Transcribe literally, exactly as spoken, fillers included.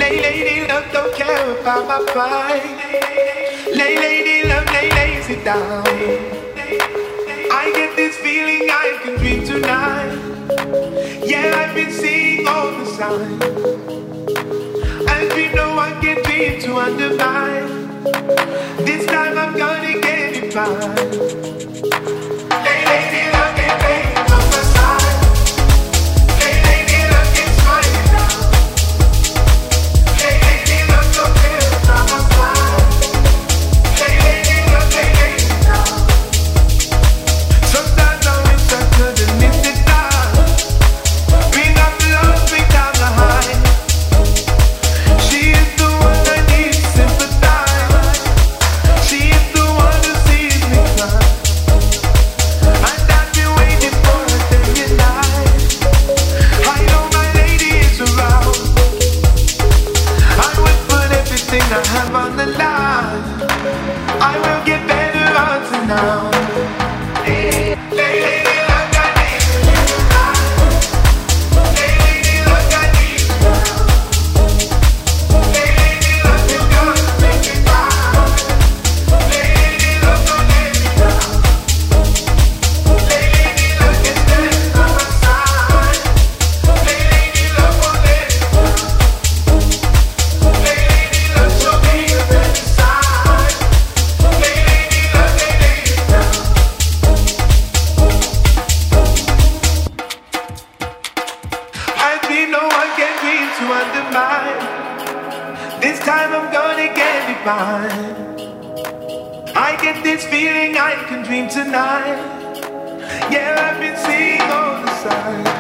Lay, lady, love, don't care about my pride. Lay, lady, love, lay, lazy down. I get this feeling I can dream tonight. Yeah, I've been seeing all the signs. And we know I can dream to undermine. This time I'm gonna get it right. Lay, lady, love, lay, lay on my side. Lay, lady, love, get smiling down. Lay, lady, love, don't care about my pride. Lay, lady, love, lay, lazy down. Sometimes I wish I could've missed it down. Bring up the low, bring down the high. She is the one I need to sympathize. She is the one who sees me cry. And I've been waiting for a day and night. I know my lady is around. I will put everything I have on the line. I will get better odds now. This time I'm gonna get it right. I get this feeling I can dream tonight. Yeah, I've been seeing all the signs.